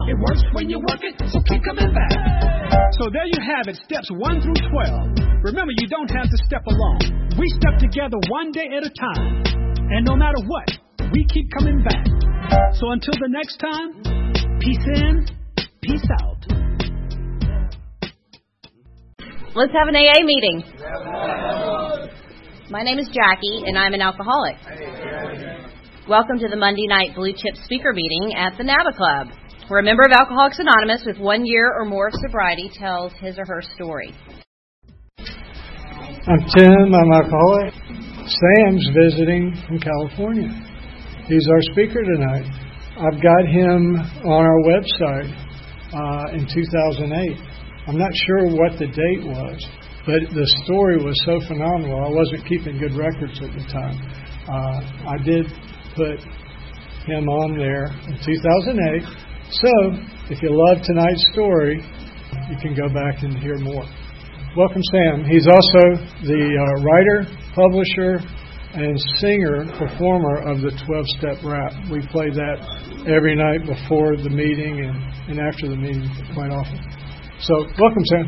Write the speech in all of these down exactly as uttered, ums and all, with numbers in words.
It works when you work it, so keep coming back. So there you have it, steps one through twelve. Remember, you don't have to step alone. We step together one day at a time. And no matter what, we keep coming back. So until the next time, peace in, peace out. Let's have an A A meeting. My name is Jackie, and I'm an alcoholic. Welcome to the Monday night Blue Chip speaker meeting at the NABA Club, where a member of Alcoholics Anonymous with one year or more of sobriety tells his or her story. I'm Tim, I'm alcoholic. Sam's visiting from California. He's our speaker tonight. I've got him on our website uh, in two thousand eight. I'm not sure what the date was, but the story was so phenomenal. I wasn't keeping good records at the time. Uh, I did put him on there in two thousand eight. So, if you love tonight's story, you can go back and hear more. Welcome, Sam. He's also the uh, writer, publisher, and singer, performer of the twelve-step rap. We play that every night before the meeting and, and after the meeting quite often. So, welcome, Sam.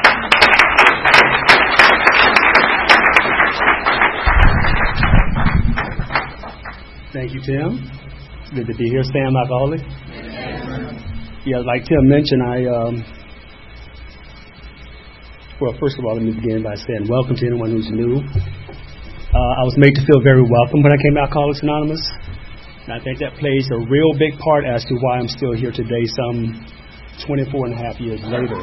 Thank you, Tim. Good to be here, Sam Alcoholic. Yeah, like Tim mentioned, I, um, well, first of all, let me begin by saying welcome to anyone who's new. Uh, I was made to feel very welcome when I came to Alcoholics Anonymous, and I think that plays a real big part as to why I'm still here today, some twenty-four and a half years later.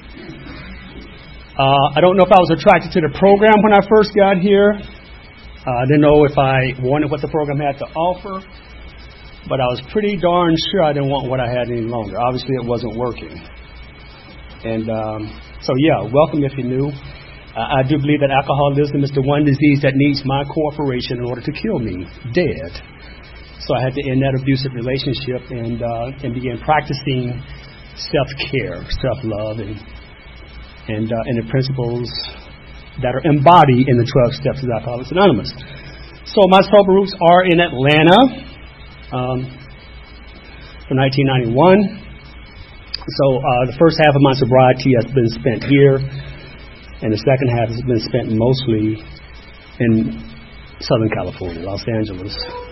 Uh, I don't know if I was attracted to the program when I first got here. Uh, I didn't know if I wanted what the program had to offer, but I was pretty darn sure I didn't want what I had any longer. Obviously, it wasn't working. And um, so, yeah, welcome if you're new. Uh, I do believe that alcoholism is the one disease that needs my cooperation in order to kill me, dead. So I had to end that abusive relationship and uh, and begin practicing self-care, self-love, and and, uh, and the principles that are embodied in the twelve steps of Alcoholics Anonymous. So my sober roots are in Atlanta um, from nineteen ninety-one. So uh, the first half of my sobriety has been spent here, and the second half has been spent mostly in Southern California, Los Angeles.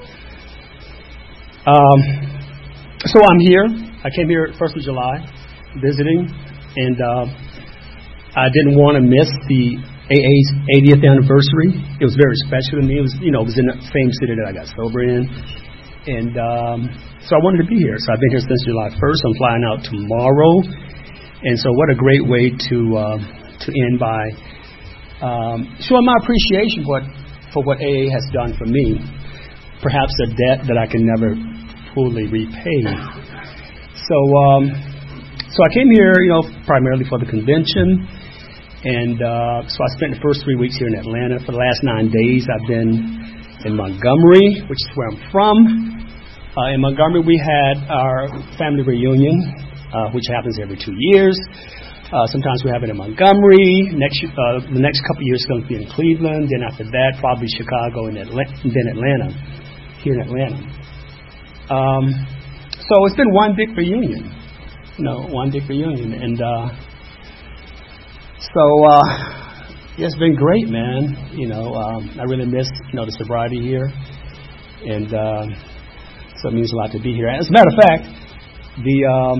Um, so I'm here. I came here first of July, visiting, and uh, I didn't want to miss the A A's eightieth anniversary. It was very special to me. It was, you know, it was in the same city that I got sober in, and um, so I wanted to be here. So I've been here since July first. I'm flying out tomorrow, and so what a great way to uh, to end by um, showing my appreciation for what, for what A A has done for me. Perhaps a debt that I can never fully repay. So, um, so I came here, you know, primarily for the convention, and uh, so I spent the first three weeks here in Atlanta. For the last nine days, I've been in Montgomery, which is where I'm from. Uh, in Montgomery, we had our family reunion, uh, which happens every two years. Uh, sometimes we have it in Montgomery. Next, uh, the next couple of years is going to be in Cleveland. Then after that, probably Chicago and Atlanta, then Atlanta, here in Atlanta. Um, so it's been one big reunion, you know, one big reunion, and uh, so uh, yeah, it's been great, man. You know, um, I really miss, you know, the sobriety here, and uh, so it means a lot to be here. As a matter of fact, the um,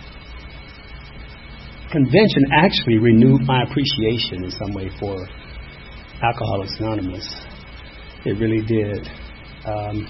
convention actually renewed my appreciation in some way for Alcoholics Anonymous. It really did. Um,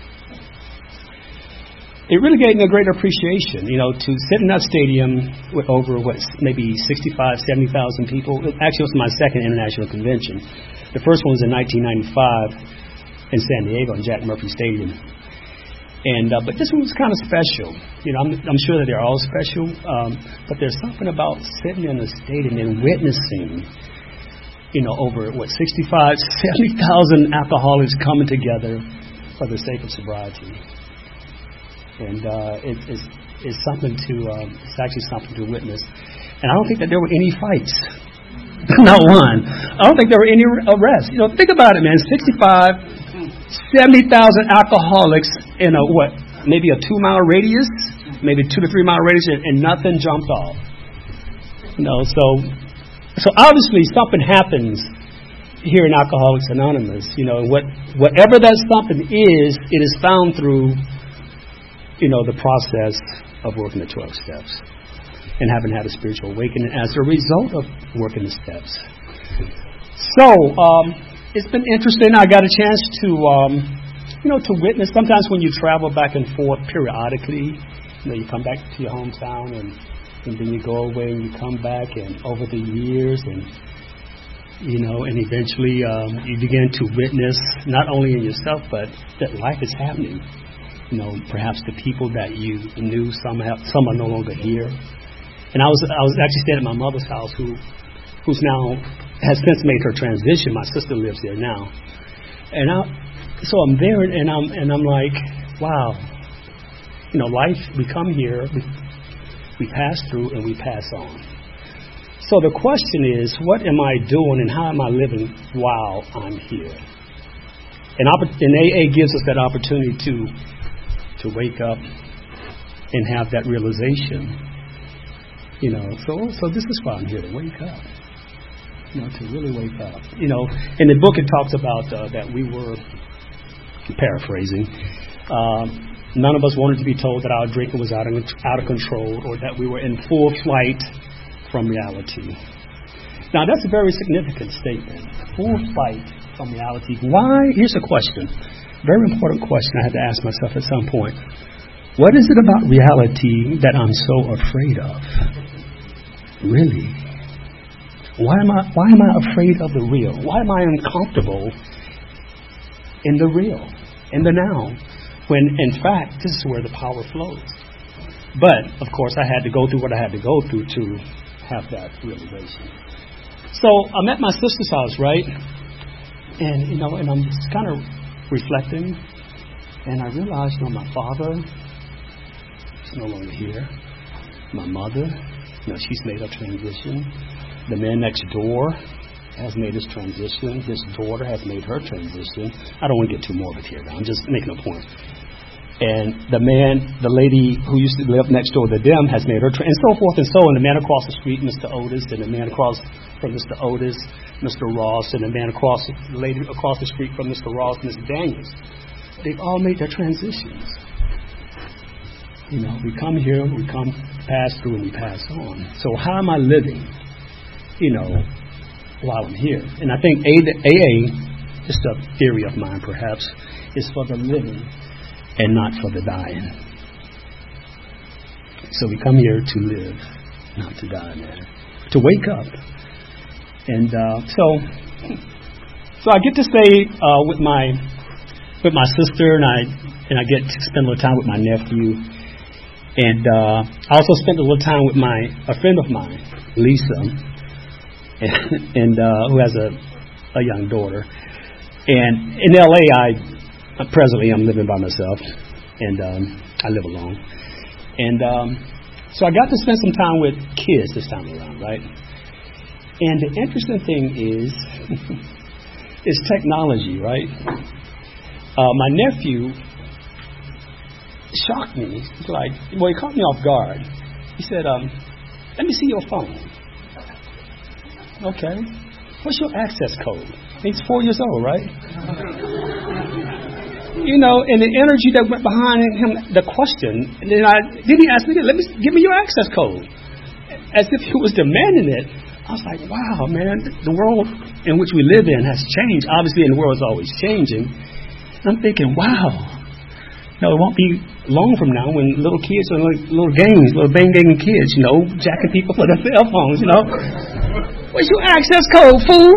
It really gave me a great appreciation, you know, to sit in that stadium with over, what, maybe sixty-five, seventy thousand people. Actually, it was my second international convention. The first one was in nineteen ninety-five in San Diego in Jack Murphy Stadium. And uh, but this one was kind of special. You know, I'm, I'm sure that they're all special, um, but there's something about sitting in a stadium and witnessing, you know, over, what, sixty-five, seventy thousand alcoholics coming together for the sake of sobriety. And uh, it, it's, it's something to, um, it's actually something to witness. And I don't think that there were any fights. Not one. I don't think there were any arrests. You know, think about it, man. sixty-five, seventy thousand alcoholics in a, what, maybe a two-mile radius? maybe two to three mile radius, and, and nothing jumped off. You know, so so obviously something happens here in Alcoholics Anonymous. You know, what whatever that something is, it is found through, you know, the process of working the twelve steps and having had a spiritual awakening as a result of working the steps. So um, it's been interesting. I got a chance to. Um, You know, to witness, sometimes when you travel back and forth periodically, you know, you come back to your hometown and, and then you go away and you come back, and over the years and, you know, and eventually um, you begin to witness not only in yourself, but that life is happening. You know, perhaps the people that you knew, some have, some are no longer here. And I was I was actually staying at my mother's house, who who's now has since made her transition. My sister lives there now, and I. So I'm there, and I'm and I'm like, wow, you know, life. We come here, we, we pass through, and we pass on. So the question is, what am I doing, and how am I living while I'm here? And, and A A gives us that opportunity to to wake up and have that realization. You know, so so this is why I'm here, to wake up. You know, to really wake up. You know, in the book it talks about uh, that we were. Paraphrasing, um, none of us wanted to be told that our drinking was out of, out of control, or that we were in full flight from reality. Now, that's a very significant statement. Full flight from reality. Why? Here's a question. Very important question I had to ask myself at some point. What is it about reality that I'm so afraid of? Really? Why am I, why am I afraid of the real? Why am I uncomfortable in the real, in the now, when in fact this is where the power flows? But of course I had to go through what I had to go through to have that realization. So I'm at my sister's house, right? And you know, and I'm just kind of reflecting, and I realized, you know, my father is no longer here. My mother, you know, she's made a transition. The man next door has made his transition. His daughter has made her transition. I don't want to get too morbid here now. I'm just making a point. And the man, the lady who used to live next door to them has made her transition, and so forth and so on. The man across the street, Mister Otis, and the man across from Mister Otis, Mister Ross, and the man across the lady across the street from Mister Ross, Mister Daniels. They've all made their transitions. You know, we come here, we come pass through, and we pass on. So how am I living? You know, while I'm here. And I think A A, just a theory of mine perhaps, is for the living and not for the dying. So we come here to live, not to die, man. To wake up. And uh, so so I get to stay uh, with my with my sister, and I and I get to spend a little time with my nephew. And uh, I also spent a little time with my a friend of mine, Lisa, and uh, who has a, a young daughter. And in L A, I presently I'm living by myself, and um, I live alone. And um, so I got to spend some time with kids this time around, right? And the interesting thing is, is technology, right? Uh, my nephew shocked me. He's like, well, he caught me off guard. He said, um, "Let me see your phone." Okay. What's your access code? He's four years old, right? You know, and the energy that went behind him, the question, and then I then he asked me, "Let me give me your access code," as if he was demanding it. I was like, "Wow, man! The world in which we live in has changed. Obviously, and the world is always changing." And I'm thinking, "Wow, no, it won't be long from now when little kids are like little gangs, little bang gang kids, you know, jacking people for their cell phones, you know." What's your access code, fool?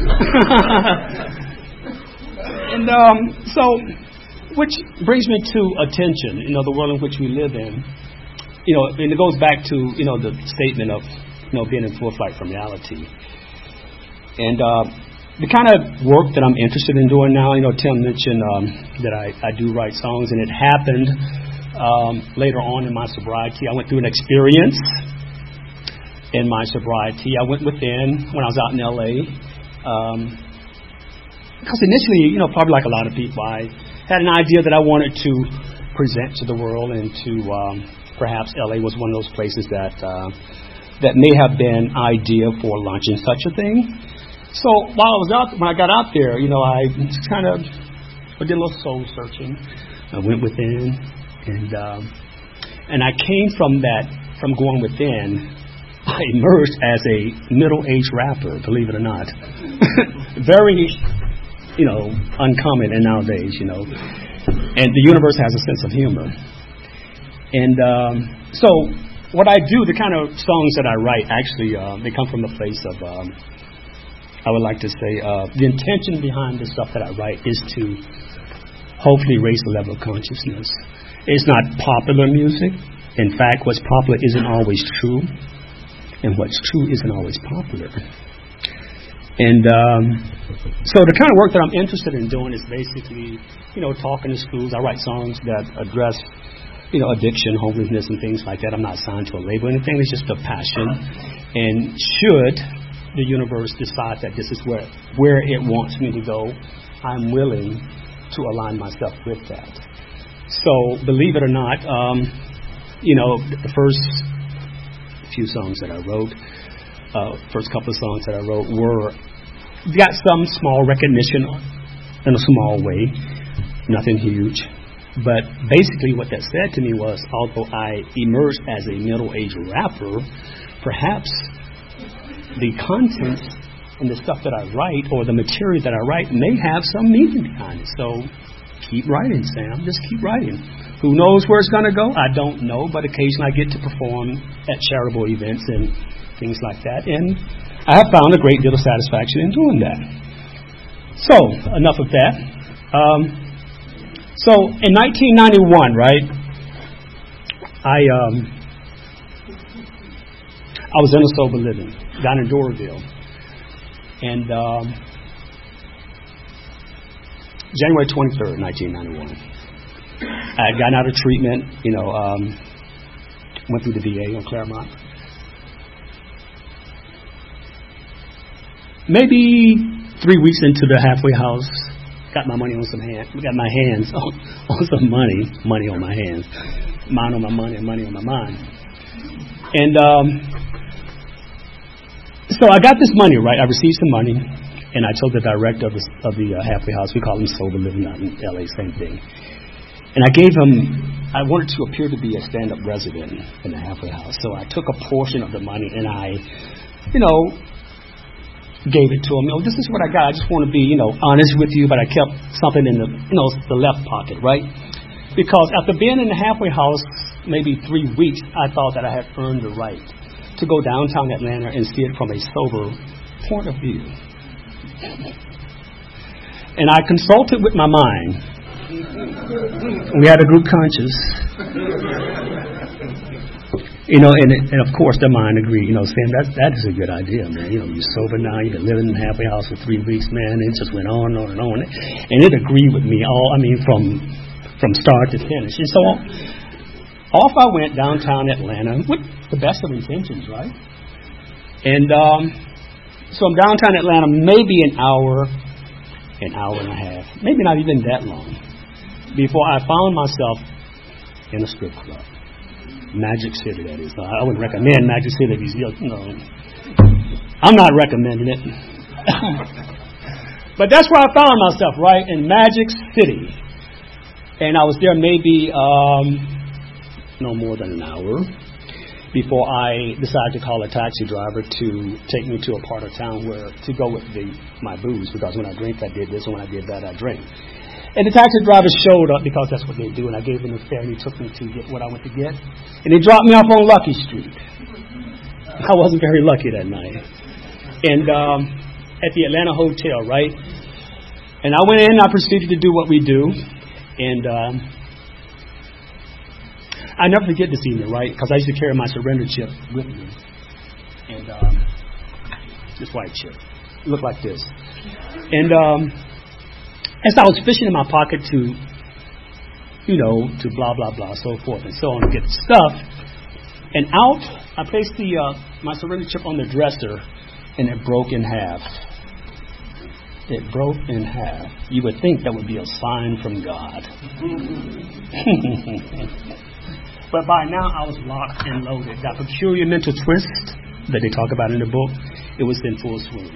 And um, so, which brings me to attention, you know, the world in which we live in. You know, and it goes back to, you know, the statement of, you know, being in full flight from reality. And uh, the kind of work that I'm interested in doing now, you know, Tim mentioned um, that I, I do write songs, and it happened um, later on in my sobriety. I went through an experience in my sobriety. I went within when I was out in L A. Um, because initially, you know, probably like a lot of people, I had an idea that I wanted to present to the world and to um, perhaps L A was one of those places that uh, that may have been ideal for launching such a thing. So while I was out, when I got out there, you know, I kind of I did a little soul searching. I went within, and um, and I came from that, from going within. I emerged as a middle-aged rapper, believe it or not. Very, you know, uncommon in nowadays, you know. And the universe has a sense of humor. And um, so what I do, the kind of songs that I write, actually, uh, they come from the place of, um, I would like to say, uh, the intention behind the stuff that I write is to hopefully raise the level of consciousness. It's not popular music. In fact, what's popular isn't always true. And what's true isn't always popular. And um, so the kind of work that I'm interested in doing is basically, you know, talking to schools. I write songs that address, you know, addiction, homelessness, and things like that. I'm not signed to a label or anything. It's just a passion. And should the universe decide that this is where where it wants me to go, I'm willing to align myself with that. So believe it or not, um, you know, the first few songs that I wrote, uh, first couple of songs that I wrote were, got some small recognition in a small way, nothing huge. But basically what that said to me was, although I emerged as a middle-aged rapper, perhaps the content and the stuff that I write or the material that I write may have some meaning behind it. So keep writing, Sam. Just keep writing. Who knows where it's going to go? I don't know, but occasionally I get to perform at charitable events and things like that, and I have found a great deal of satisfaction in doing that. So, enough of that. Um, so, in nineteen ninety-one, right, I um, I was in a sober living down in Doraville, and um, January twenty-third, nineteen ninety-one. I had gotten out of treatment, you know, um, went through the V A on Claremont. Maybe three weeks into the halfway house, got my money on some hand, got my hands on, on some money, money on my hands, mind on my money and money on my mind. And um, so I got this money, right? I received some money, and I told the director of the, of the uh, halfway house, we call him sober living out in L A, same thing. And I gave him, I wanted to appear to be a stand-up resident in the halfway house. So I took a portion of the money and I, you know, gave it to him. You know, this is what I got. I just want to be, you know, honest with you, but I kept something in the, you know, the left pocket, right? Because after being in the halfway house maybe three weeks, I thought that I had earned the right to go downtown Atlanta and see it from a sober point of view. And I consulted with my mind. We had a group conscious, you know, and, and of course the mind agreed. You know, Sam, that that is a good idea, man. You know, you're sober now. You've been living in the halfway house for three weeks, man. And it just went on and on and on, and it agreed with me. All I mean, from from start to finish. And so off I went downtown Atlanta with the best of intentions, right? And um, so I'm downtown Atlanta, maybe an hour, an hour and a half, maybe not even that long, before I found myself in a strip club. Magic City, that is. I wouldn't recommend Magic City because, you know, I'm not recommending it. But that's where I found myself, right, in Magic City. And I was there maybe um, no more than an hour before I decided to call a taxi driver to take me to a part of town where to go with the my booze, because when I drink, I did this, and when I did that, I drink. And the taxi driver showed up because that's what they do, and I gave him the fare, and he took me to get what I went to get. And he dropped me off on Lucky Street. I wasn't very lucky that night. And um, at the Atlanta Hotel, right? And I went in, I proceeded to do what we do. And um, I never forget this evening, right? Because I used to carry my surrender chip with me. And um, this white chip. It looked like this. And um, as I was fishing in my pocket to, you know, to blah, blah, blah, so forth and so on to get the stuff, and out, I placed the uh, my surrender chip on the dresser, and it broke in half. It broke in half. You would think that would be a sign from God. But by now, I was locked and loaded. That peculiar mental twist that they talk about in the book, it was in full swing.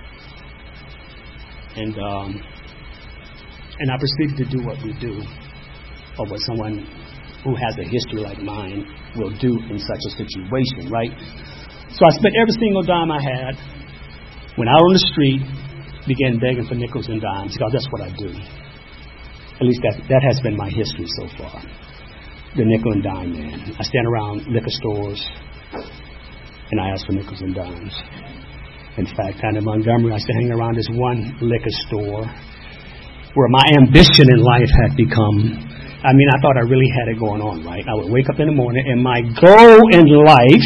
And um, and I proceeded to do what we do, or what someone who has a history like mine will do in such a situation, right? So I spent every single dime I had, went out on the street, began begging for nickels and dimes, because that's what I do. At least that that has been my history so far. The nickel and dime man. I stand around liquor stores and I ask for nickels and dimes. In fact, down in Montgomery, I used to hang around this one liquor store where my ambition in life had become, I mean, I thought I really had it going on, right? I would wake up in the morning and my goal in life,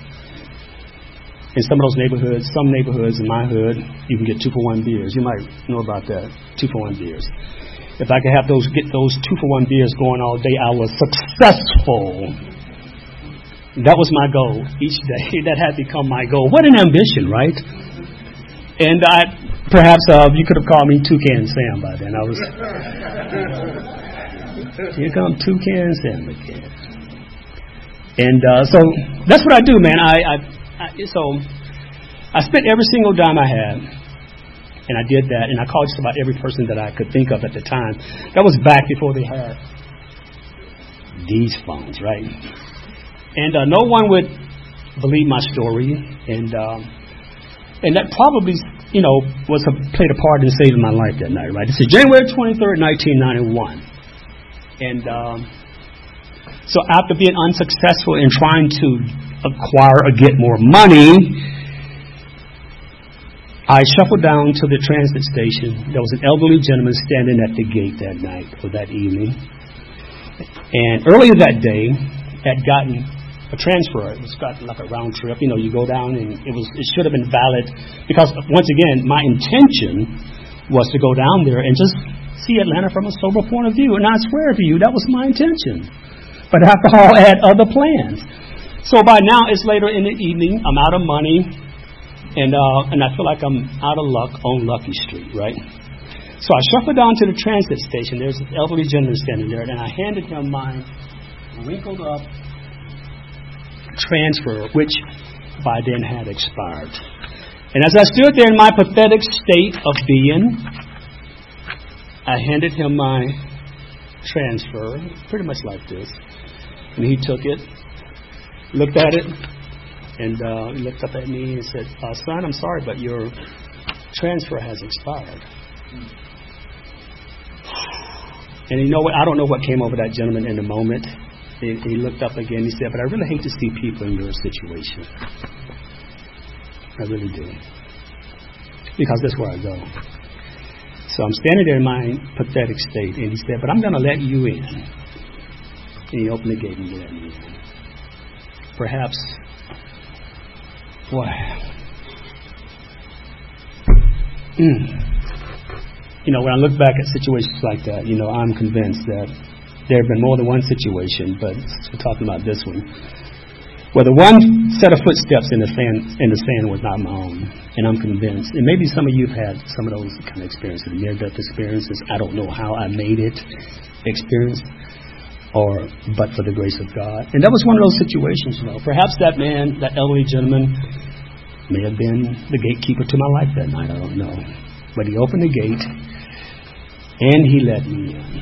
in some of those neighborhoods, some neighborhoods in my hood, you can get two for one beers. You might know about that, two for one beers. If I could have those, get those two for one beers going all day, I was successful. That was my goal each day. That had become my goal. What an ambition, right? And I, perhaps uh, you could have called me Toucan Sam by then. I was, here come Toucan Sam again. And uh, so that's what I do, man. I, I, I so I spent every single dime I had. And I did that, and I called just about every person that I could think of at the time. That was back before they had these phones, right? And uh, no one would believe my story, and um, and that probably, you know, was a, played a part in saving my life that night, right? This is January twenty-third, nineteen ninety-one, and um, so after being unsuccessful in trying to acquire or get more money, I shuffled down to the transit station. There was an elderly gentleman standing at the gate that night or that evening. And earlier that day, had gotten a transfer. It was got like a round trip. You know, you go down and it was it should have been valid because once again, my intention was to go down there and just see Atlanta from a sober point of view. And I swear to you, that was my intention. But after all, I had other plans. So by now, it's later in the evening. I'm out of money. And uh, and I feel like I'm out of luck on Lucky Street, right? So I shuffled down to the transit station. There's an elderly gentleman standing there, and I handed him my wrinkled up transfer, which by then had expired. And as I stood there in my pathetic state of being, I handed him my transfer, pretty much like this. And he took it, looked at it, and uh, he looked up at me and said, uh, son, I'm sorry, but your transfer has expired. And you know what? I don't know what came over that gentleman in the moment. He, he looked up again. He said, but I really hate to see people in your situation. I really do. Because that's where I go. So I'm standing there in my pathetic state. And he said, but I'm going to let you in. And he opened the gate and let me in. Perhaps... Boy. Mm. You know, when I look back at situations like that, you know, I'm convinced that there have been more than one situation, but we're talking about this one, where the one set of footsteps in the sand, in the sand was not my own. And I'm convinced, and maybe some of you have had some of those kind of experiences, near-death experiences. I don't know how I made it experience, or but for the grace of God. And that was one of those situations, you know. Perhaps that man, that elderly gentleman, may have been the gatekeeper to my life that night. I don't know. But he opened the gate, and he let me in.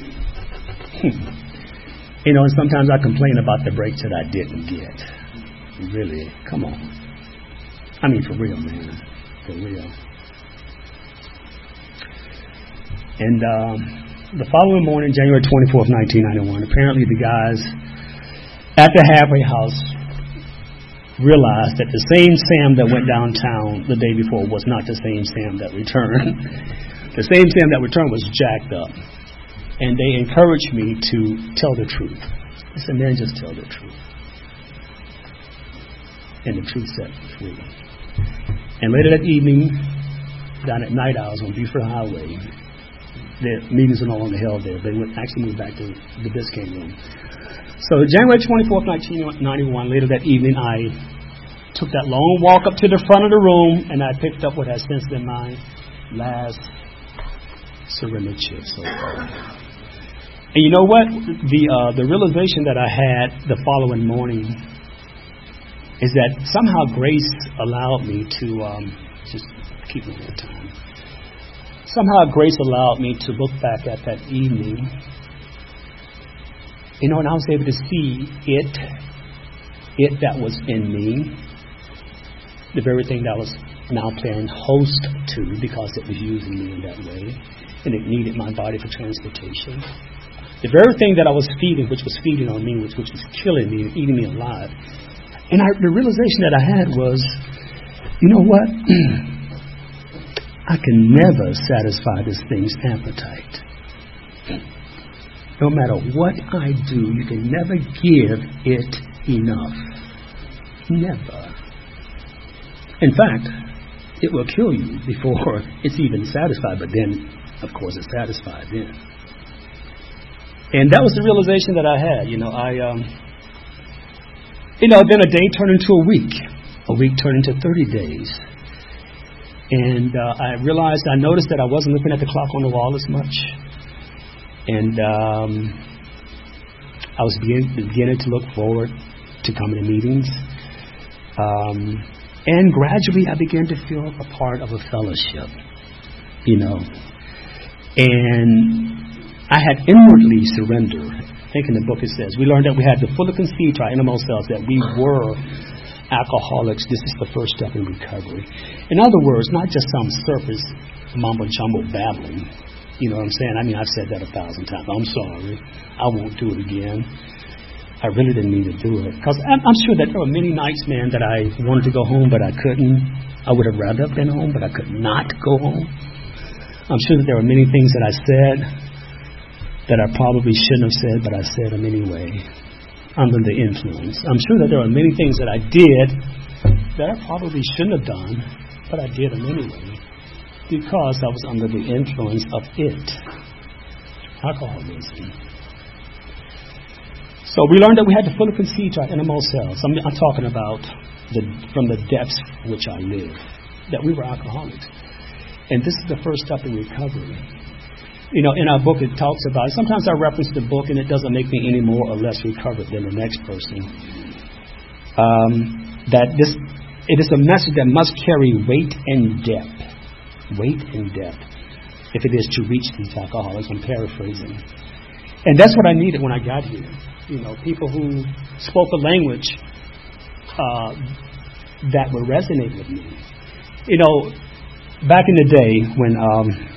You know, and sometimes I complain about the breaks that I didn't get. Really, come on. I mean, for real, man. For real. And, um... the following morning, January twenty-fourth, nineteen ninety-one, apparently the guys at the halfway house realized that the same Sam that went downtown the day before was not the same Sam that returned. The same Sam that returned was jacked up. And they encouraged me to tell the truth. I said, man, just tell the truth. And the truth set me free. And later that evening, down at Night Owls on Buford Highway, the meetings were no longer held there. They went, actually moved back to the Biscayne room. So January twenty-fourth, nineteen ninety-one, later that evening, I took that long walk up to the front of the room, and I picked up what has since been my last surrender chip so far. And you know what? The uh, the realization that I had the following morning is that somehow grace allowed me to um, just keep me that time. Somehow grace allowed me to look back at that evening, you know, and I was able to see it, it that was in me, the very thing that I was now playing host to because it was using me in that way, and it needed my body for transportation. The very thing that I was feeding, which was feeding on me, which, which was killing me and eating me alive. And I, the realization that I had was, you know what? I can never satisfy this thing's appetite. No matter what I do, you can never give it enough. Never. In fact, it will kill you before it's even satisfied, but then, of course, it's satisfied then. And that was the realization that I had. You know, I, um, you know, then a day turned into a week. A week turned into thirty days. And uh, I realized, I noticed that I wasn't looking at the clock on the wall as much. And um, I was begin, beginning to look forward to coming to meetings. Um, and gradually I began to feel a part of a fellowship, you know. And I had inwardly surrendered. I think in the book it says, we learned that we had to fully concede to our innermost selves that we were alcoholics. This is the first step in recovery. In other words, not just some surface mumbo-jumbo babbling. You know what I'm saying? I mean, I've said that a thousand times. I'm sorry. I won't do it again. I really didn't need to do it. Because I'm, I'm sure that there were many nights, man, that I wanted to go home, but I couldn't. I would have rather been home, but I could not go home. I'm sure that there were many things that I said that I probably shouldn't have said, but I said them anyway, under the influence. I'm sure that there are many things that I did that I probably shouldn't have done, but I did them anyway, because I was under the influence of it, alcoholism. So we learned that we had to fully concede to our innermost selves. I'm, I'm talking about the, from the depths which I lived, that we were alcoholics. And this is the first step in recovery. You know, in our book it talks about, sometimes I reference the book and it doesn't make me any more or less recovered than the next person. Um, that this, it is a message that must carry weight and depth. Weight and depth. If it is to reach these alcoholics, I'm paraphrasing. And that's what I needed when I got here. You know, people who spoke a language uh, that would resonate with me. You know, back in the day when... Um,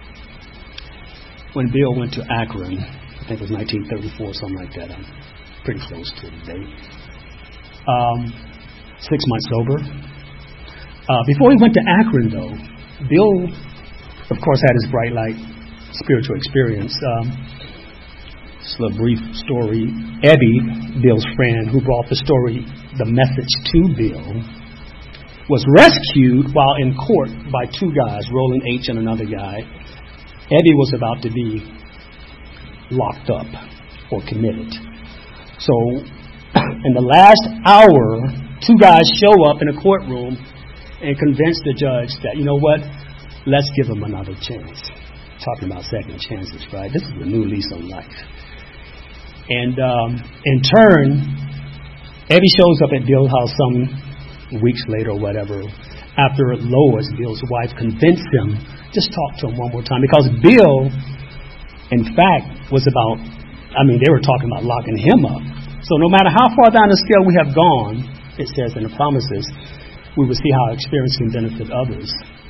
When Bill went to Akron, I think it was nineteen thirty-four, something like that. I'm pretty close to the date. Um, six months sober. Uh, before he went to Akron, though, Bill, of course, had his bright light spiritual experience. Um, just a brief story. Eddie, Bill's friend, who brought the story, the message to Bill, was rescued while in court by two guys, Roland H. and another guy. Eddie was about to be locked up or committed. So, in the last hour, two guys show up in a courtroom and convince the judge that, you know what, let's give him another chance. Talking about second chances, right? This is a new lease on life. And um, in turn, Eddie shows up at Bill's house some weeks later or whatever, after Lois, Bill's wife, convinced him, just talk to him one more time. Because Bill, in fact, was about, I mean, they were talking about locking him up. So no matter how far down the scale we have gone, it says in the promises, we will see how experience can benefit others.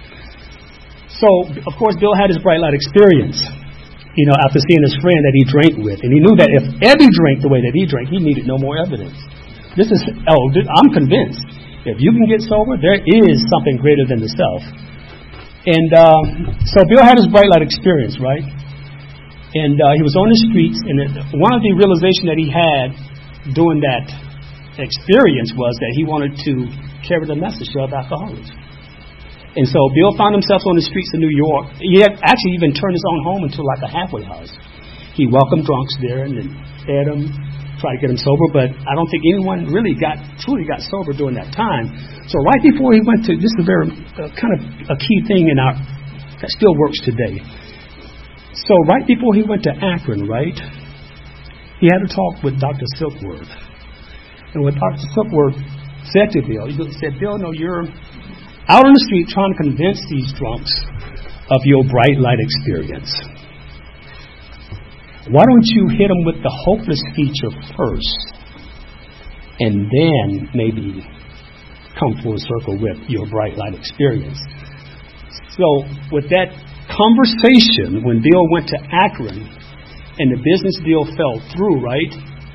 So, of course, Bill had his bright light experience, you know, after seeing his friend that he drank with. And he knew that if Eddie drank the way that he drank, he needed no more evidence. This is, oh, I'm convinced. If you can get sober, there is something greater than the self. And uh, so Bill had his bright light experience, right? And uh, he was on the streets, and it, one of the realizations that he had during that experience was that he wanted to carry the message of alcoholics. And so Bill found himself on the streets of New York. He had actually even turned his own home into like a halfway house. He welcomed drunks there and then fed them, tried to get him sober, but I don't think anyone really got truly got sober during that time. So right before he went to, this is a very uh, kind of a key thing in our, that still works today. So right before he went to Akron, right, he had a talk with Doctor Silkworth. And what Doctor Silkworth said to Bill, he said, Bill, no, you're out on the street trying to convince these drunks of your bright light experience. Why don't you hit them with the hopeless feature first, and then maybe come full circle with your bright light experience? So with that conversation, when Bill went to Akron and the business deal fell through, right?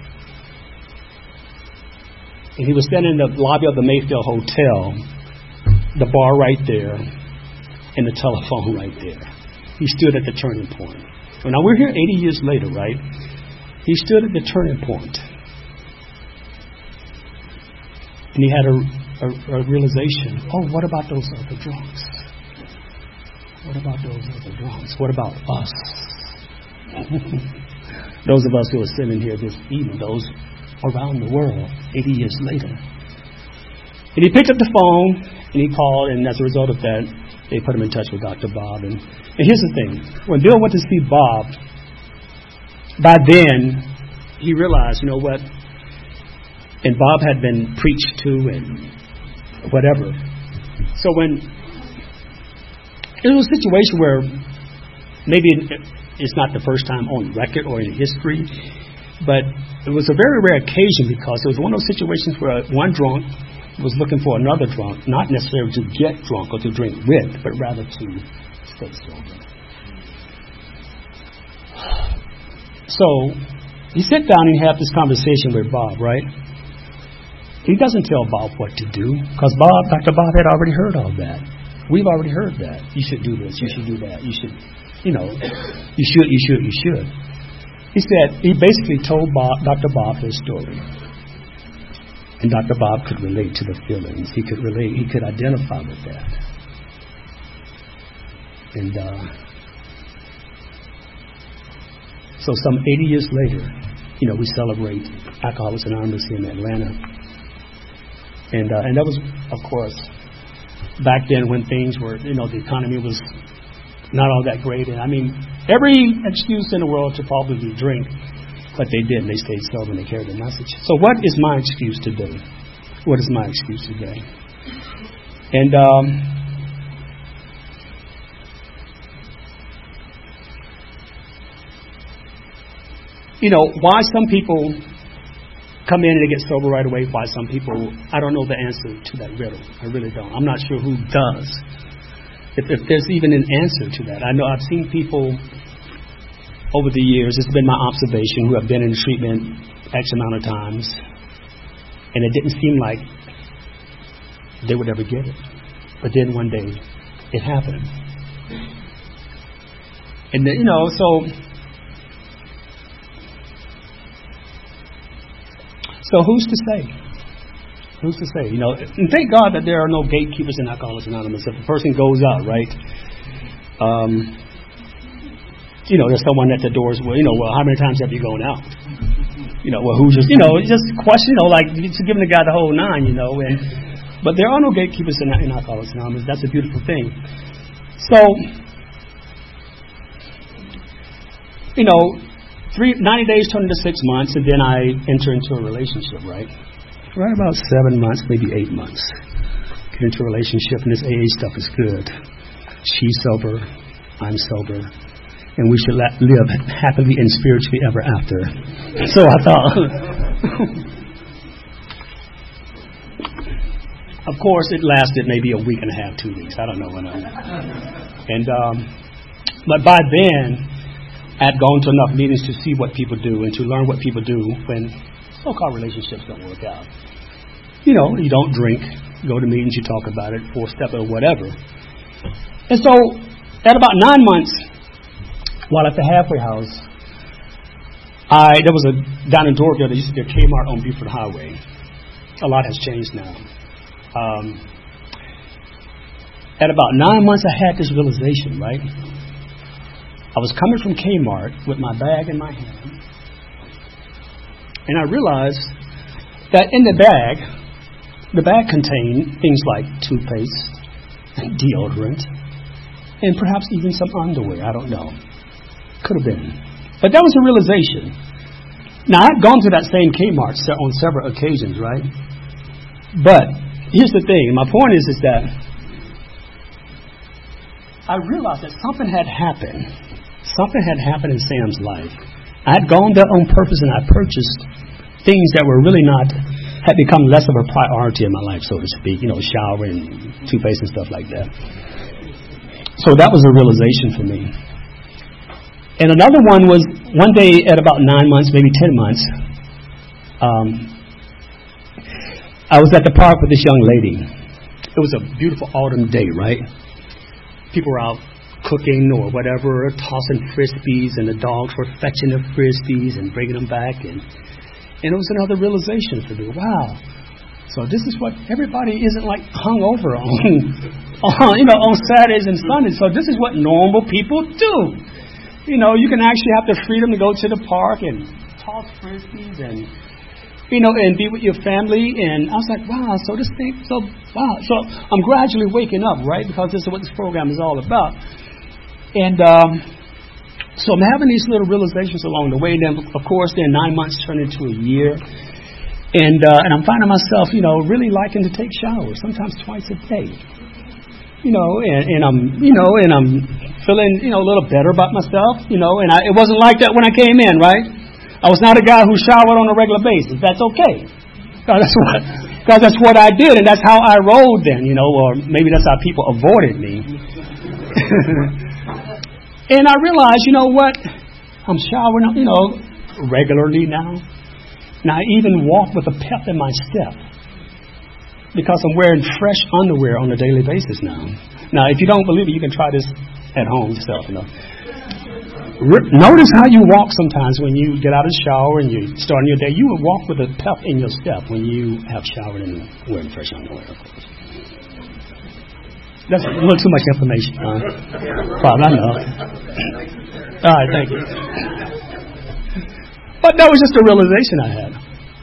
And he was standing in the lobby of the Mayfield Hotel, the bar right there, and the telephone right there. He stood at the turning point. Well, now we're here eighty years later, right? He stood at the turning point. And he had a, a, a realization, oh, what about those other drunks? What about those other drunks? What about us? Those of us who are sitting here this evening, those around the world eighty years later. And he picked up the phone and he called, and as a result of that, they put him in touch with Doctor Bob. And, and here's the thing. When Bill went to see Bob, by then, he realized, you know what? And Bob had been preached to and whatever. So when it was a situation where maybe it's not the first time on record or in history, but it was a very rare occasion because it was one of those situations where one drunk was looking for another drunk, not necessarily to get drunk or to drink with, but rather to stay sober. So he sat down and he had this conversation with Bob, right? He doesn't tell Bob what to do because Bob, Doctor Bob had already heard all that. We've already heard that. You should do this. You should do that. You should, you know, you should, you should, you should. He said, he basically told Bob, Doctor Bob his story. And Doctor Bob could relate to the feelings. He could relate, he could identify with that. And uh, so some eighty years later, you know, we celebrate Alcoholics Anonymous here in Atlanta. And uh, and that was, of course, back then when things were, you know, the economy was not all that great. And I mean, every excuse in the world to probably drink, but they didn't. They stayed sober and they carried the message. So what is my excuse today? What is my excuse today? And um, you know, why some people come in and they get sober right away, why some people, I don't know the answer to that riddle. I really don't. I'm not sure who does. If, if there's even an answer to that. I know I've seen people over the years, it's been my observation, who have been in treatment X amount of times, and it didn't seem like they would ever get it. But then one day, it happened. And then, you know, so, so who's to say? Who's to say? You know, and thank God that there are no gatekeepers in Alcoholics Anonymous. If a person goes out, right, um, you know, there's someone at the doors. Well, you know, well, how many times have you gone out? You know, well, who's just, you know, just question, you know, like just giving the guy the whole nine, you know. And but there are no gatekeepers in, in Alcoholics Anonymous. That's a beautiful thing. So, you know, three ninety days turn into six months, and then I enter into a relationship, right? Right about seven months, maybe eight months. Get into a relationship, and this A A stuff is good. She's sober, I'm sober. And we should live happily and spiritually ever after. So I thought, of course, it lasted maybe a week and a half, two weeks. I don't know when. I, and um, but by then, I'd gone to enough meetings to see what people do and to learn what people do when so-called relationships don't work out. You know, you don't drink, go to meetings, you talk about it, four-step or whatever. And so, at about nine months. While at the halfway house, I there was a down in Dorville. There used to be a Kmart on Buford Highway. A lot has changed now. Um, at about nine months, I had this realization. Right, I was coming from Kmart with my bag in my hand, and I realized that in the bag, the bag contained things like toothpaste, deodorant, and perhaps even some underwear. I don't know. Could have been. But that was a realization. Now, I've gone to that same Kmart on several occasions, right? But here's the thing. My point is, is that I realized that something had happened. Something had happened in Sam's life. I had gone there on purpose, and I purchased things that were really not, had become less of a priority in my life, so to speak. You know, showering, toothpaste and stuff like that. So that was a realization for me. And another one was one day at about nine months, maybe ten months, um, I was at the park with this young lady. It was a beautiful autumn day, right? People were out cooking or whatever, tossing Frisbees, and the dogs were fetching the Frisbees and bringing them back. And, and it was another realization for me. Wow. So this is what everybody isn't like hung over on, on, you know, on Saturdays and Sundays. So this is what normal people do. You know, you can actually have the freedom to go to the park and toss Frisbees and, you know, and be with your family. And I was like, wow, so this thing, so, wow. So I'm gradually waking up, right? Because this is what this program is all about. And um, so I'm having these little realizations along the way. And then, of course, then nine months turn into a year. And uh, and I'm finding myself, you know, really liking to take showers, sometimes twice a day. You know, and, and I'm, you know, and I'm feeling, you know, a little better about myself, you know, and I, it wasn't like that when I came in, right? I was not a guy who showered on a regular basis. That's okay. Because that's what, because that's what I did, and that's how I rolled then, you know, or maybe that's how people avoided me. And I realized, you know what? I'm showering, you know, regularly now. And I even walk with a pep in my step, because I'm wearing fresh underwear on a daily basis now. Now, if you don't believe it, you can try this at home yourself. You know. Re- Notice how you walk sometimes when you get out of the shower and you're starting your day. You will walk with a pep in your step when you have showered and wearing fresh underwear, of course. That's a little too much information, huh? Probably, I know. All right, thank you. But that was just a realization I had.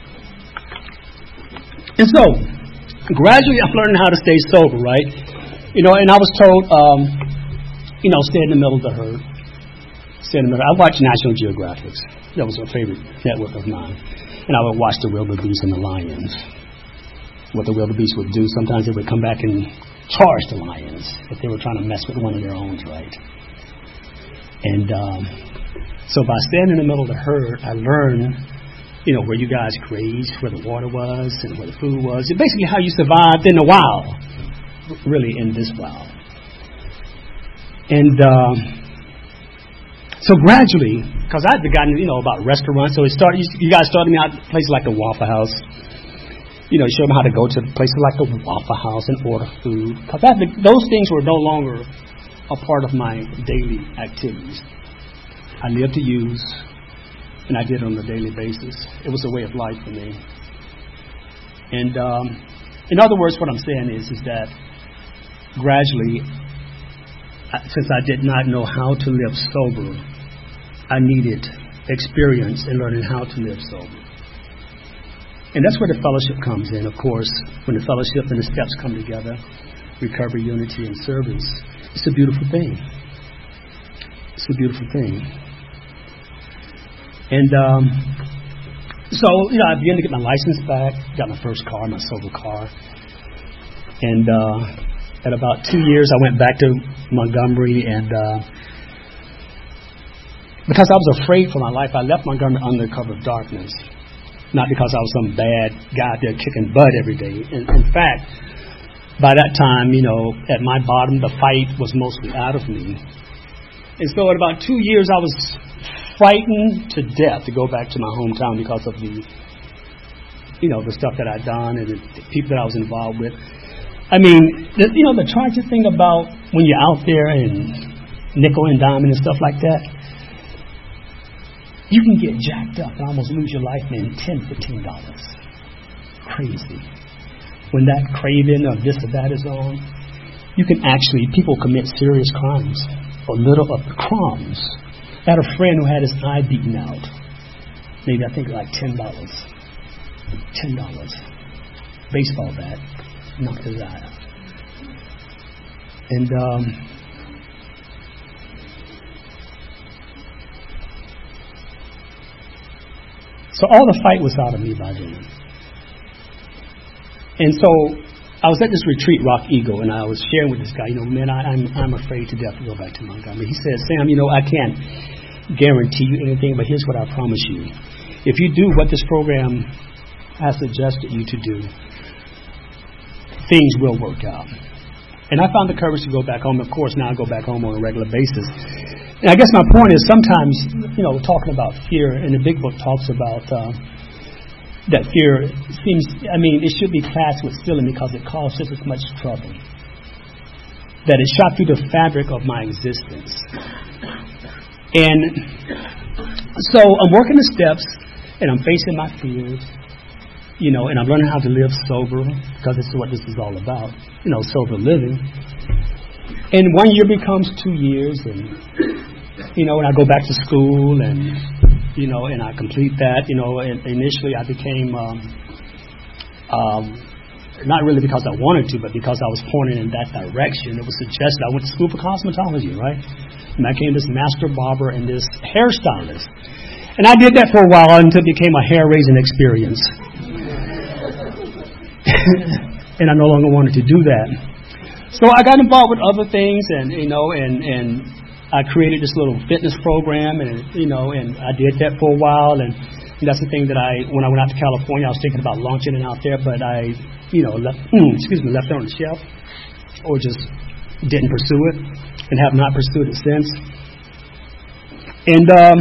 And so, gradually, I'm learning how to stay sober, right? You know, and I was told, um, you know, stay in the middle of the herd. Stay in the middle. I watched National Geographic. That was a favorite network of mine. And I would watch the wildebeest and the lions. What the wildebeest would do, sometimes they would come back and charge the lions if they were trying to mess with one of their own, right? And um, so by staying in the middle of the herd, I learned, you know, where you guys grazed, where the water was, and where the food was. It's basically how you survived in the wild, really in this wild. And um, so gradually, because I'd forgotten, you know, about restaurants, so it started. You guys started me out at places like the Waffle House. You know, showed me how to go to places like the Waffle House and order food. Because those things were no longer a part of my daily activities. I lived to use, and I did it on a daily basis. It was a way of life for me. And um, in other words, what I'm saying is, is that gradually, since I did not know how to live sober, I needed experience in learning how to live sober. And that's where the fellowship comes in, of course. When the fellowship and the steps come together, recovery, unity, and service, it's a beautiful thing. It's a beautiful thing. And um, so, you know, I began to get my license back, got my first car, my sober car. And uh, at about two years, I went back to Montgomery, and uh, because I was afraid for my life, I left Montgomery under the cover of darkness. Not because I was some bad guy out there kicking butt every day. In, in fact, by that time, you know, at my bottom, the fight was mostly out of me. And so at about two years, I was frightened to death to go back to my hometown because of the, you know, the stuff that I'd done and the people that I was involved with. I mean, the, you know, the tragic thing about when you're out there and nickel and diamond and stuff like that, you can get jacked up and almost lose your life in ten, fifteen dollars. Crazy. When that craving of this or that is on, you can actually, people commit serious crimes for little of the crumbs. I had a friend who had his eye beaten out. Maybe I think like ten dollars. ten dollars. Baseball bat knocked his eye out. And um, So all the fight was out of me by then. And so I was at this retreat, Rock Eagle, and I was sharing with this guy, you know, man, I, I'm I'm afraid to death to go back to Montgomery. He said, Sam, you know, I can't guarantee you anything, but here's what I promise you. If you do what this program has suggested you to do, things will work out. And I found the courage to go back home. Of course, now I go back home on a regular basis. And I guess my point is sometimes, you know, talking about fear, and the big book talks about uh, that fear seems, I mean, it should be classed with stealing because it caused just as much trouble. That it shot through the fabric of my existence. And so I'm working the steps, and I'm facing my fears, you know, and I'm learning how to live sober, because this is what this is all about, you know, sober living. And one year becomes two years, and, you know, and I go back to school, and, you know, and I complete that, you know, and initially I became, um, um, not really because I wanted to, but because I was pointed in that direction. It was suggested. I went to school for cosmetology, right? And I became this master barber and this hairstylist. And I did that for a while until it became a hair-raising experience. And I no longer wanted to do that. So I got involved with other things, and, you know, and, and I created this little fitness program, and, you know, and I did that for a while. And that's the thing that I, when I went out to California, I was thinking about launching it out there, but I, you know, left, excuse me, left it on the shelf, or just didn't pursue it, and have not pursued it since. And um,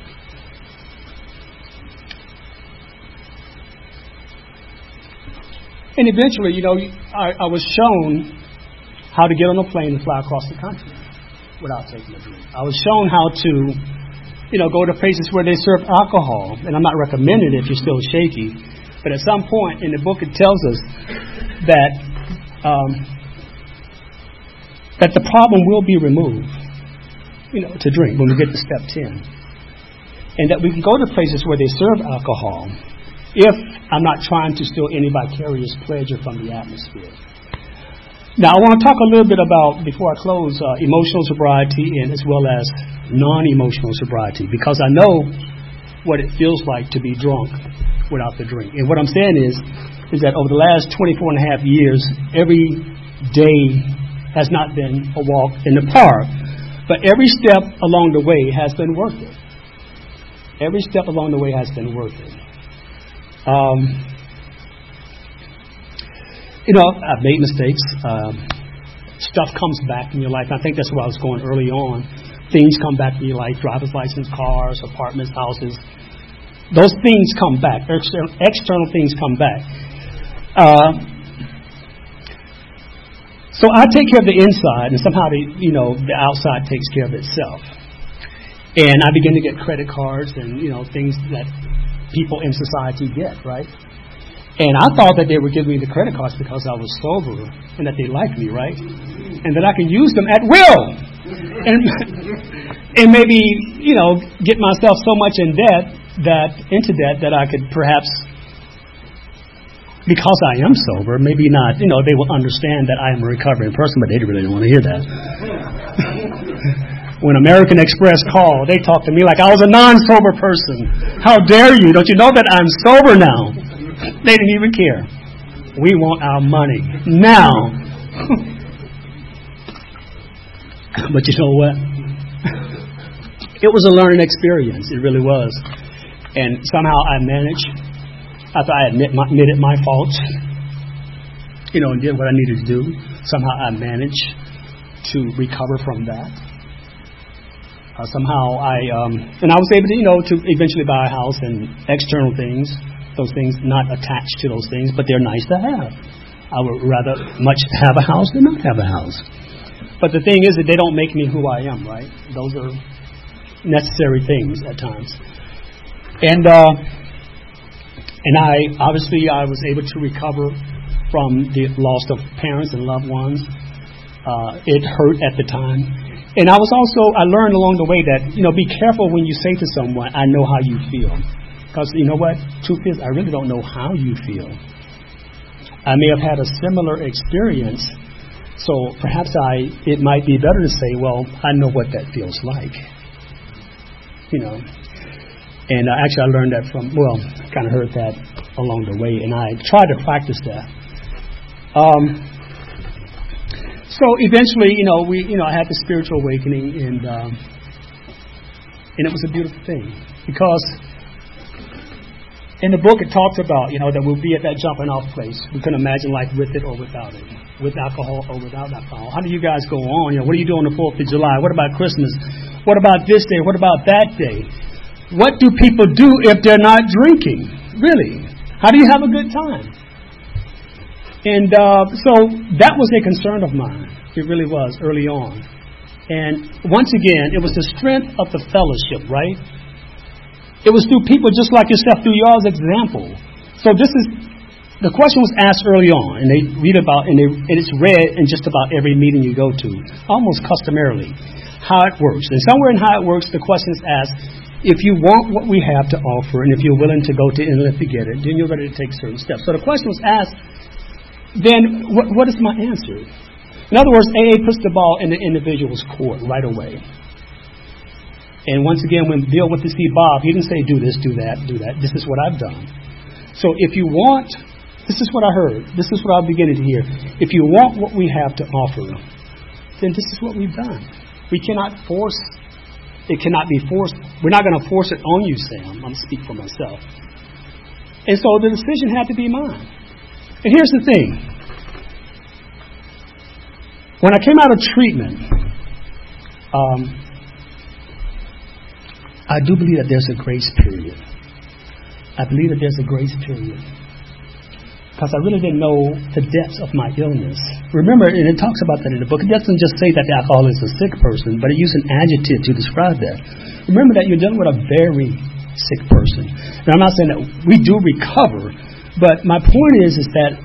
and eventually, you know, I, I was shown how to get on a plane and fly across the country without taking a drink. I was shown how to, you know, go to places where they serve alcohol. And I'm not recommending it if you're still shaky. But at some point in the book, it tells us that um, that the problem will be removed, you know, to drink when we get to step ten. And that we can go to places where they serve alcohol if I'm not trying to steal any vicarious pleasure from the atmosphere. Now, I want to talk a little bit about, before I close, uh, emotional sobriety and as well as non-emotional sobriety, because I know what it feels like to be drunk without the drink. And what I'm saying is, is that over the last twenty-four and a half years, every day has not been a walk in the park, but every step along the way has been worth it. Every step along the way has been worth it. Um, You know, I've made mistakes. Um, stuff comes back in your life. I think that's where I was going early on. Things come back in your life: driver's license, cars, apartments, houses. Those things come back. External, external things come back. Uh, so I take care of the inside, and somehow the you know the outside takes care of itself. And I begin to get credit cards and you know things that people in society get, right? And I thought that they were giving me the credit cards because I was sober and that they liked me, right? And that I could use them at will. And and maybe, you know, get myself so much in debt, that into debt, that I could perhaps, because I am sober, maybe not, you know, they will understand that I am a recovering person, but they really don't want to hear that. When American Express called, they talked to me like I was a non-sober person. How dare you? Don't you know that I'm sober now? They didn't even care. We want our money now. But you know what? It was a learning experience. It really was. And somehow I managed, after I admit my, admitted my faults, you know, and did what I needed to do, somehow I managed to recover from that. Uh, somehow I, um, and I was able to, you know, to eventually buy a house and external things. Those things not attached to those things, but they're nice to have. I would rather much have a house than not have a house. But the thing is that they don't make me who I am, right? Those are necessary things at times. And uh, and I obviously I was able to recover from the loss of parents and loved ones. Uh, it hurt at the time. And I was also I learned along the way that you know be careful when you say to someone, "I know how you feel." Because you know what? Truth is, I really don't know how you feel. I may have had a similar experience, so perhaps I it might be better to say, well, I know what that feels like. You know. And uh, actually, I learned that from, well, kind of heard that along the way, and I tried to practice that. Um, so eventually, you know, we, you know, I had the spiritual awakening, and um, and it was a beautiful thing, because in the book it talks about, you know, that we'll be at that jumping off place. We can imagine life with it or without it, with alcohol or without alcohol. How do you guys go on? You know, what do you do on the fourth of July? What about Christmas? What about this day? What about that day? What do people do if they're not drinking? Really? How do you have a good time? And uh, so that was a concern of mine. It really was early on. And once again, it was the strength of the fellowship, right? It was through people just like yourself, through y'all's example. So this is, the question was asked early on, and they read about, and, they, and it's read in just about every meeting you go to, almost customarily, how it works. And somewhere in how it works, the question is asked, if you want what we have to offer, and if you're willing to go to inlet to get it, then you're ready to take certain steps. So the question was asked, then what, what is my answer? In other words, A A puts the ball in the individual's court right away. And once again, when Bill went to see Bob, he didn't say, do this, do that, do that. This is what I've done. So if you want, this is what I heard. This is what I'm beginning to hear. If you want what we have to offer, then this is what we've done. We cannot force It cannot be forced. We're not going to force it on you, Sam. I'm going to speak for myself. And so the decision had to be mine. And here's the thing. When I came out of treatment, um, I do believe that there's a grace period. I believe that there's a grace period. Because I really didn't know the depths of my illness. Remember, and it talks about that in the book. It doesn't just say that the alcoholic is a sick person, but it uses an adjective to describe that. Remember that you're dealing with a very sick person. Now, I'm not saying that we do recover, but my point is, is that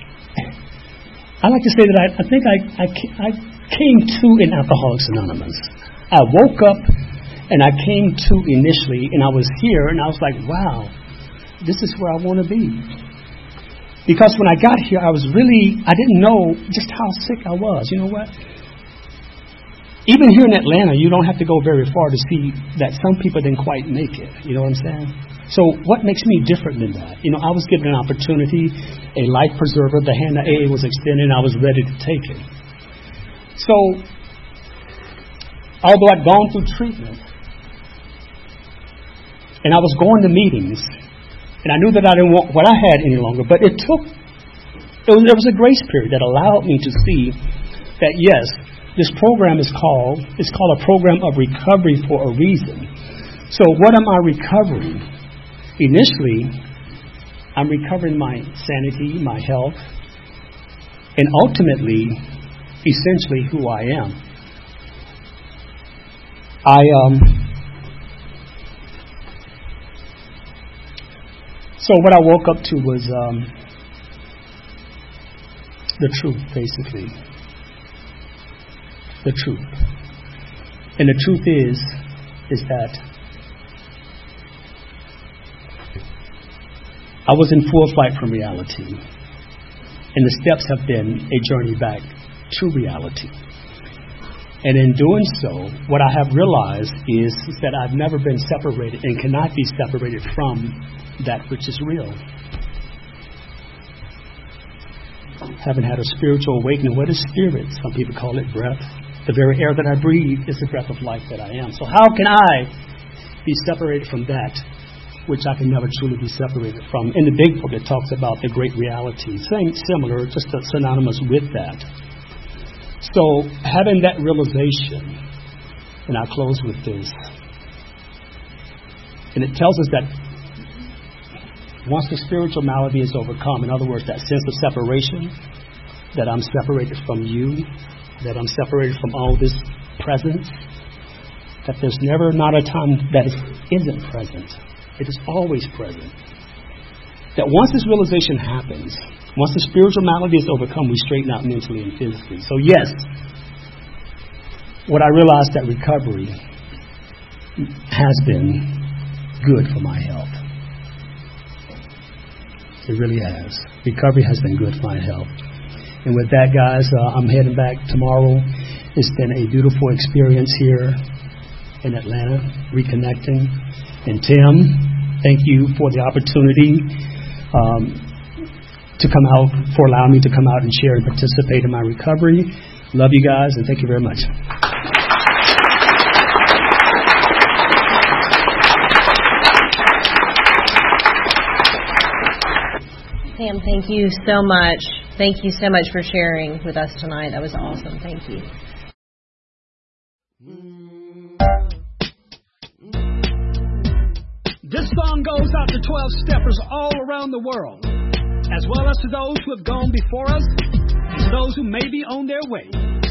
I like to say that I, I think I, I, I came to in Alcoholics Anonymous. I woke up and I came to initially, and I was here, and I was like, wow, this is where I want to be. Because when I got here, I was really, I didn't know just how sick I was. You know what? Even here in Atlanta, you don't have to go very far to see that some people didn't quite make it. You know what I'm saying? So what makes me different than that? You know, I was given an opportunity, a life preserver. The hand of A A was extended, and I was ready to take it. So, although I'd gone through treatment, and I was going to meetings, and I knew that I didn't want what I had any longer. But it took, it was, there was a grace period that allowed me to see that, yes, this program is called, it's called a program of recovery for a reason. So what am I recovering? Initially, I'm recovering my sanity, my health, and ultimately, essentially who I am. I, um, So what I woke up to was um, the truth, basically. The truth. And the truth is, is that I was in full flight from reality. And the steps have been a journey back to reality. And in doing so, what I have realized is, is that I've never been separated and cannot be separated from that which is real. Haven't had a spiritual awakening. What is spirit? Some people call it breath. The very air that I breathe is the breath of life that I am. So how can I be separated from that which I can never truly be separated from? In the big book, it talks about the great reality. Same, similar, just synonymous with that. So having that realization, and I'll close with this, and it tells us that once the spiritual malady is overcome, in other words, that sense of separation, that I'm separated from you, that I'm separated from all this presence, that there's never not a time that it isn't present. It is always present. That once this realization happens, once the spiritual malady is overcome, we straighten out mentally and physically. So yes, what I realized that recovery has been good for my health. It really has. Recovery has been good for my health. And with that, guys, uh, I'm heading back tomorrow. It's been a beautiful experience here in Atlanta, reconnecting. And Tim, thank you for the opportunity um, to come out, for allowing me to come out and share and participate in my recovery. Love you guys, and thank you very much. Sam, thank you so much. Thank you so much for sharing with us tonight. That was awesome. Thank you. This song goes out to twelve-steppers all around the world, as well as to those who have gone before us, and to those who may be on their way.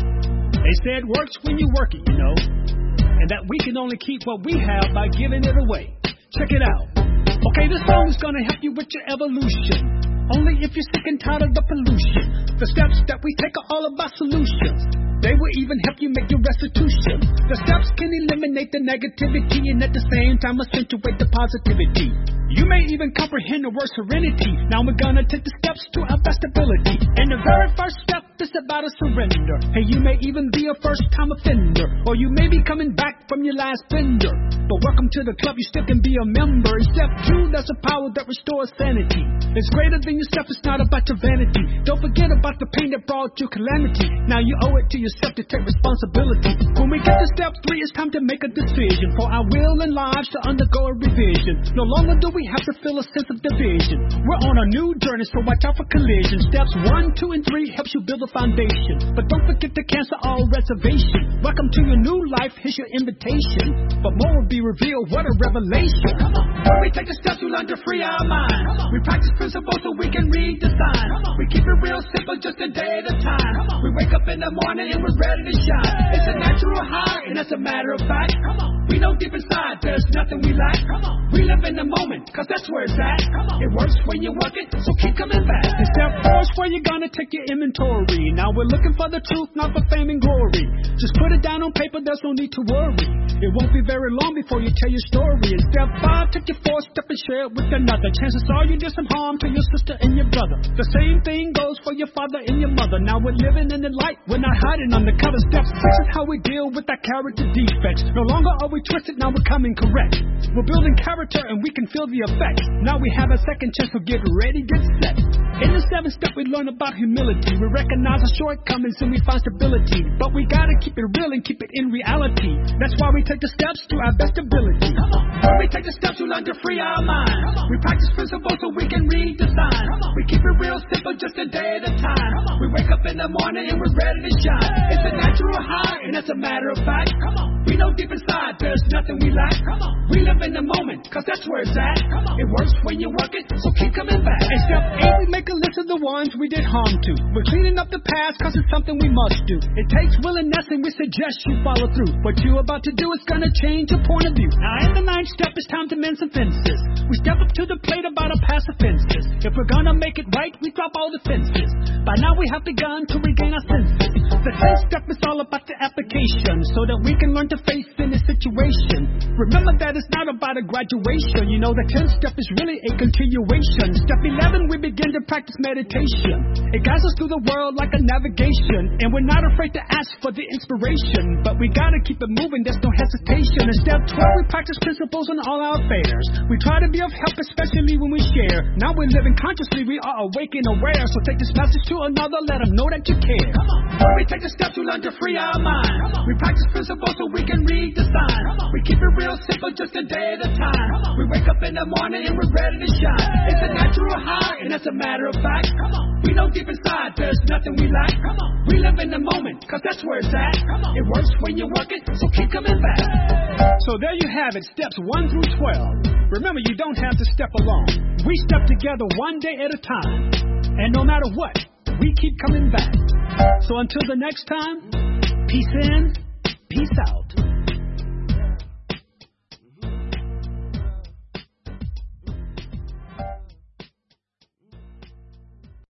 They say it works when you work it, you know, and that we can only keep what we have by giving it away. Check it out. Okay, this song is going to help you with your evolution. Only if you're sick and tired of the pollution. The steps that we take are all about solutions. They will even help you make your restitution. The steps can eliminate the negativity and at the same time accentuate the positivity. You may even comprehend the word serenity. Now we're gonna take the steps to our best ability. And the very first step is about a surrender. Hey, you may even be a first-time offender, or you may be coming back from your last bender. But welcome to the club, you still can be a member. In step two, there's a power that restores sanity. It's greater than yourself, it's not about your vanity. Don't forget about the pain that brought you calamity. Now you owe it to yourself to take responsibility. When we get to step three, it's time to make a decision for our will and lives to undergo a revision. No longer do we have to feel a sense of division. We're on a new journey, so watch out for collisions. Steps one, two, and three helps you build a foundation. But don't forget to cancel all reservation. Welcome to your new life, here's your invitation. But more will be revealed, what a revelation. When we take the steps, we learn to free our mind. We practice principles so we can read the sign. We keep it real simple, just a day at a time. We wake up in the morning and we're ready to shine. It's a natural high, and that's a matter of fact. We know deep inside there's nothing we lack. We live in the moment, cause that's where it's at. It works when you work it, so keep coming back. And step four is where you're gonna take your inventory. Now we're looking for the truth, not for fame and glory. Just put it down on paper, there's no need to worry. It won't be very long before you tell your story. And step five, take your fourth step and share it with another. Chances are you did some harm to your sister and your brother. The same thing goes for your father and your mother. Now we're living in the light, we're not hiding under cover. Step six is how we deal with our character defects. No longer are we twisted, now we're coming correct. We're building character and we can feel the effects. Now we have a second chance to get ready, get set. In the seventh step we learn about humility. We recognize our shortcomings and we find stability. But we gotta keep it real and keep it in reality. That's why we take the steps to our best ability. When we take the steps we learn to free our mind. We practice principles so we can read the sign. We keep it real simple, just a day at a time. We wake up in the morning and we're ready to shine. It's a natural high and that's a matter of fact. We know deep inside there's nothing we lack. We live in the moment, cause that's where it's at. It works when you work it, so keep coming back. And step eight, we make a list of the ones we did harm to. We're cleaning up the past cause it's something we must do. It takes willingness and we suggest you follow through. What you're about to do is gonna change your point of view. Now in the ninth step, it's time to mend some fences. We step up to the plate about our past offenses. If we're gonna make it right, we drop all the fences. By now we have begun to regain our senses. The tenth step is all about the application, so that we can learn to face any situation. Remember that it's not about a graduation. You know the tenth step is really a continuation. Step eleven, we begin to practice meditation. It guides us through the world like a navigation, and we're not afraid to ask for the inspiration. But we gotta keep it moving, there's no hesitation. In step twelve, we practice principles in all our affairs. We try to be of help, especially when we share. Now we're living consciously, we are awake and aware. So take this message to another, let them know that you care. When we take the steps, we learn to free our mind. We practice principles so we can read the sign. We keep it real simple, just a day at a time. We wake up in the morning and we're ready to shine. It's a natural high and that's a matter of fact. We know deep inside there's nothing we lack. We live in the moment, cause that's where it's at. It works when you work it, so keep coming back. So there you have it, steps one through twelve. Remember, you don't have to step alone. We step together one day at a time. And no matter what, we keep coming back. So until the next time, peace in, peace out.